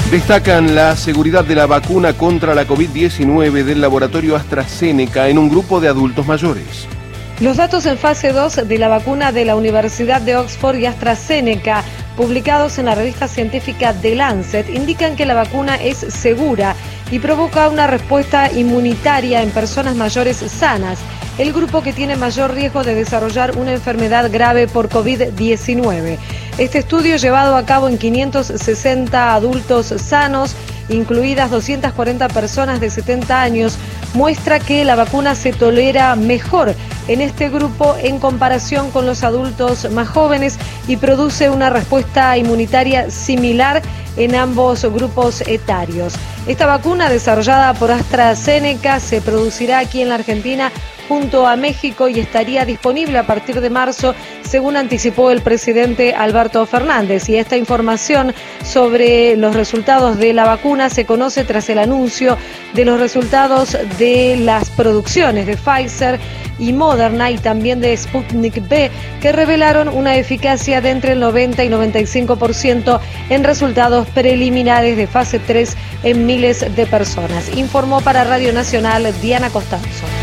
Destacan la seguridad de la vacuna contra la COVID-19 del laboratorio AstraZeneca en un grupo de adultos mayores. Los datos en fase 2 de la vacuna de la Universidad de Oxford y AstraZeneca, publicados en la revista científica The Lancet, indican que la vacuna es segura y provoca una respuesta inmunitaria en personas mayores sanas, el grupo que tiene mayor riesgo de desarrollar una enfermedad grave por COVID-19. Este estudio, llevado a cabo en 560 adultos sanos, incluidas 240 personas de 70 años, muestra que la vacuna se tolera mejor en este grupo en comparación con los adultos más jóvenes y produce una respuesta inmunitaria similar en ambos grupos etarios. Esta vacuna, desarrollada por AstraZeneca, se producirá aquí en la Argentina junto a México y estaría disponible a partir de marzo, según anticipó el presidente Alberto Fernández. Y esta información sobre los resultados de la vacuna se conoce tras el anuncio de los resultados de las producciones de Pfizer y Moderna y también de Sputnik V, que revelaron una eficacia de entre el 90 y 95% en resultados preliminares de fase 3 en miles de personas. Informó para Radio Nacional Diana Costanzo.